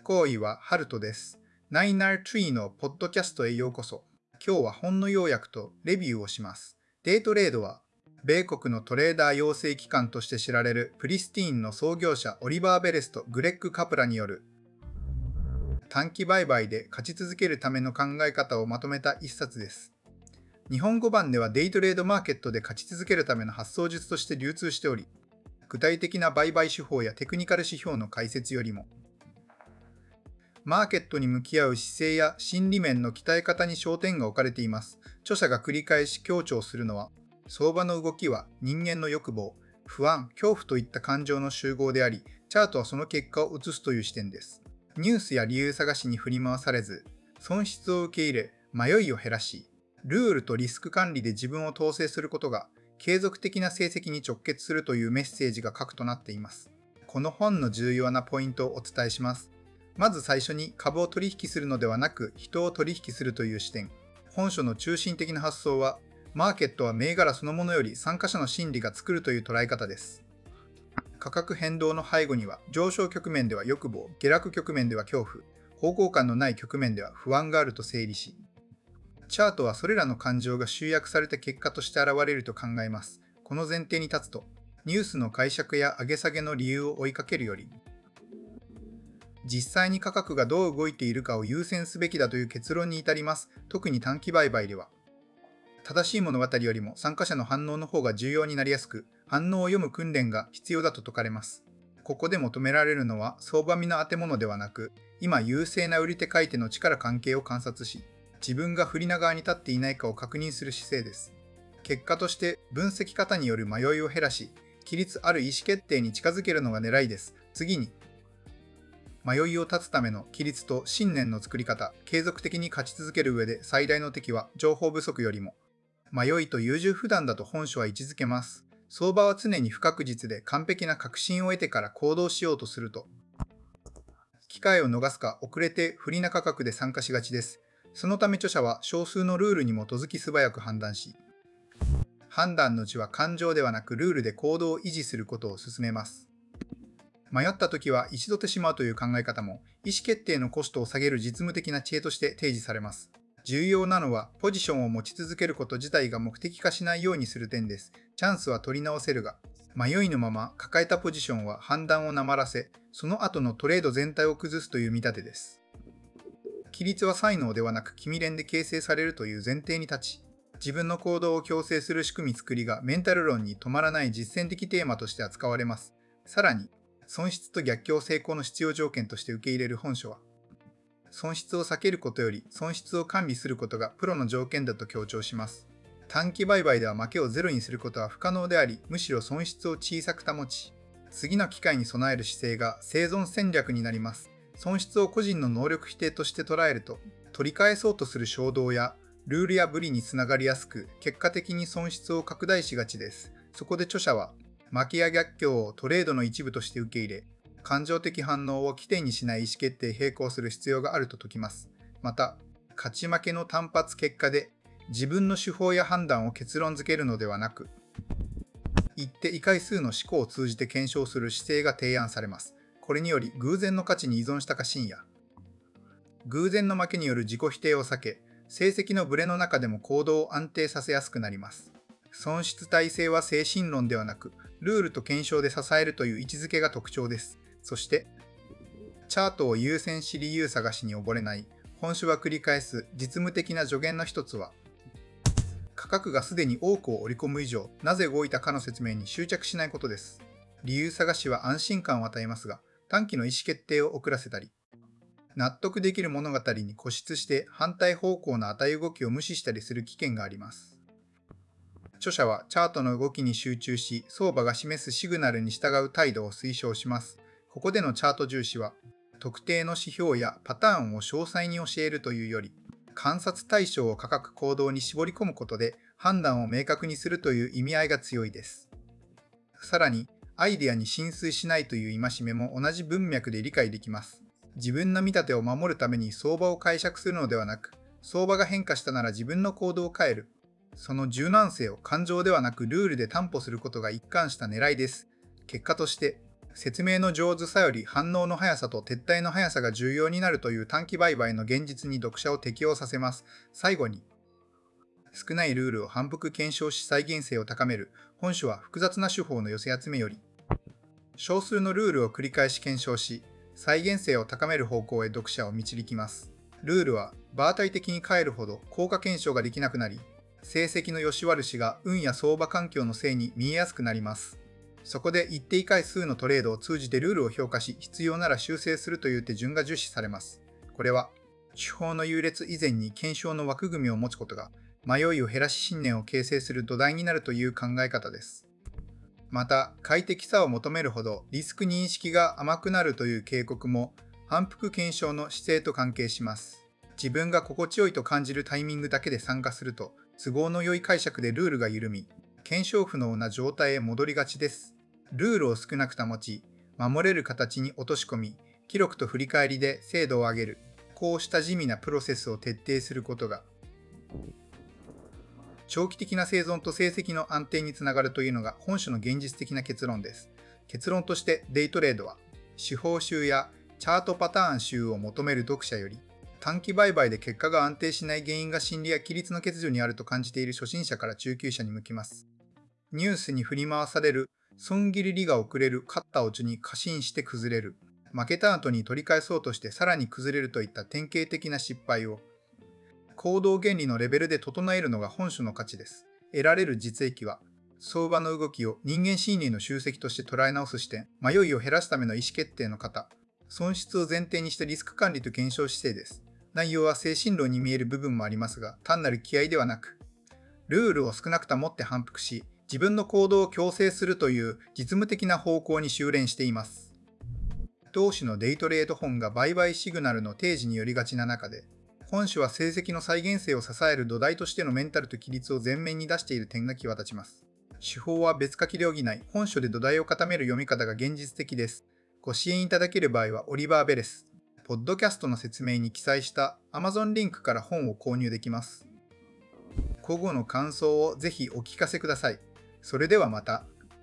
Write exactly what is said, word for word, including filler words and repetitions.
行為はハルトです。ナイナートリーのポッドキャストへようこそ。今日は本の要約とレビューをします。デイトレードは、米国のトレーダー養成機関として知られるプリスティーンの創業者オリバー・ベレスとグレッグ・カプラによる短期売買で勝ち続けるための考え方をまとめた一冊です。日本語版ではデイトレードマーケットで勝ち続けるための発想術として流通しており、具体的な売買手法やテクニカル指標の解説よりも、マーケットに向き合う姿勢や心理面の鍛え方に焦点が置かれています。著者が繰り返し強調するのは、相場の動きは人間の欲望、不安、恐怖といった感情の集合であり、チャートはその結果を映すという視点です。ニュースや理由探しに振り回されず、損失を受け入れ、迷いを減らし、ルールとリスク管理で自分を統制することが、継続的な成績に直結するというメッセージが核となっています。この本の重要なポイントをお伝えします。まず最初に株を取引するのではなく人を取引するという視点。本書の中心的な発想は、マーケットは銘柄そのものより参加者の心理が作るという捉え方です。価格変動の背後には上昇局面では欲望、下落局面では恐怖、方向感のない局面では不安があると整理し、チャートはそれらの感情が集約された結果として現れると考えます。この前提に立つと、ニュースの解釈や上げ下げの理由を追いかけるより、実際に価格がどう動いているかを優先すべきだという結論に至ります。特に短期売買では、正しい物語よりも参加者の反応の方が重要になりやすく、反応を説む訓練が必要だと説かれます。ここで求められるのは相場見の当て物ではなく、今優勢な売り手買い手の力関係を観察し、自分が不利な側に立っていないかを確認する姿勢です。結果として分析方による迷いを減らし、規律ある意思決定に近づけるのが狙いです。次に、迷いを断つための規律と信念の作り方、継続的に勝ち続ける上で最大の敵は情報不足よりも、迷いと優柔不断だと本書は位置づけます。相場は常に不確実で完璧な確信を得てから行動しようとすると、機会を逃すか遅れて不利な価格で参加しがちです。そのため著者は少数のルールに基づき素早く判断し、判断のうちは感情ではなくルールで行動を維持することを勧めます。迷った時は一度てしまうという考え方も、意思決定のコストを下げる実務的な知恵として提示されます。重要なのは、ポジションを持ち続けること自体が目的化しないようにする点です。チャンスは取り直せるが、迷いのまま抱えたポジションは判断をなまらせ、その後のトレード全体を崩すという見立てです。規律は才能ではなく機微練で形成されるという前提に立ち、自分の行動を強制する仕組み作りがメンタル論に止まらない実践的テーマとして扱われます。さらに、損失と逆境成功の必要条件として受け入れる本書は、損失を避けることより損失を管理することがプロの条件だと強調します。短期売買では負けをゼロにすることは不可能であり、むしろ損失を小さく保ち、次の機会に備える姿勢が生存戦略になります。損失を個人の能力否定として捉えると、取り返そうとする衝動やルールや無理につながりやすく、結果的に損失を拡大しがちです。そこで著者は、負けや逆境をトレードの一部として受け入れ、感情的反応を起点にしない意思決定並行する必要があると説きます。また、勝ち負けの単発結果で自分の手法や判断を結論付けるのではなく、一定異回数の思考を通じて検証する姿勢が提案されます。これにより偶然の価値に依存した過信や、偶然の負けによる自己否定を避け、成績のブレの中でも行動を安定させやすくなります。損失耐性は精神論ではなく、ルールと検証で支えるという位置づけが特徴です。そして、チャートを優先し理由探しに溺れない、本書は繰り返す実務的な助言の一つは、価格がすでに多くを織り込む以上、なぜ動いたかの説明に執着しないことです。理由探しは安心感を与えますが、短期の意思決定を遅らせたり、納得できる物語に固執して反対方向の値動きを無視したりする危険があります。著者はチャートの動きに集中し、相場が示すシグナルに従う態度を推奨します。ここでのチャート重視は、特定の指標やパターンを詳細に教えるというより、観察対象を価格行動に絞り込むことで判断を明確にするという意味合いが強いです。さらに、アイデアに浸水しないという戒めも同じ文脈で理解できます。自分の見立てを守るために相場を解釈するのではなく、相場が変化したなら自分の行動を変える。その柔軟性を感情ではなくルールで担保することが一貫した狙いです。結果として、 説明の上手さより反応の速さと撤退の速さが重要になるという短期売買の現実に読者を適応させます。最後に、少ないルールを反復検証し再現性を高める。本書は複雑な手法の寄せ集めより、少数のルールを繰り返し検証し、再現性を高める方向へ読者を導きます。ルールは場当たり的に変えるほど効果検証ができなくなり、成績の良し悪しが運や相場環境のせいに見えやすくなります。そこで一定回数のトレードを通じてルールを評価し、必要なら修正するという手順が重視されます。これは、手法の優劣以前に検証の枠組みを持つことが、迷いを減らし信念を形成する土台になるという考え方です。また、快適さを求めるほどリスク認識が甘くなるという警告も、反復検証の姿勢と関係します。自分が心地よいと感じるタイミングだけで参加すると、都合の良い解釈でルールが緩み、検証不能な状態へ戻りがちです。ルールを少なく保ち、守れる形に落とし込み、記録と振り返りで精度を上げる。こうした地味なプロセスを徹底することが、長期的な生存と成績の安定につながるというのが本書の現実的な結論です。結論としてデイトレードは、手法集やチャートパターン集を求める読者より、短期売買で結果が安定しない原因が心理や規律の欠如にあると感じている初心者から中級者に向きます。ニュースに振り回される、損切り利が遅れる、勝ったオチに過信して崩れる、負けた後に取り返そうとしてさらに崩れるといった典型的な失敗を、行動原理のレベルで整えるのが本書の価値です。得られる実益は、相場の動きを人間心理の集積として捉え直す視点、迷いを減らすための意思決定の型、損失を前提にしたリスク管理と検証姿勢です。内容は精神論に見える部分もありますが、単なる気合ではなく、ルールを少なく保って反復し、自分の行動を強制するという実務的な方向に修練しています。同種のデイトレード本が売買シグナルの提示によりがちな中で、本書は成績の再現性を支える土台としてのメンタルと規律を前面に出している点が際立ちます。手法は別書きで補い、本書で土台を固める読み方が現実的です。ご支援いただける場合はオリバー・ベレス、ポッドキャストの説明に記載した Amazon リンクから本を購入できます。個々の感想をぜひお聞かせください。それではまた。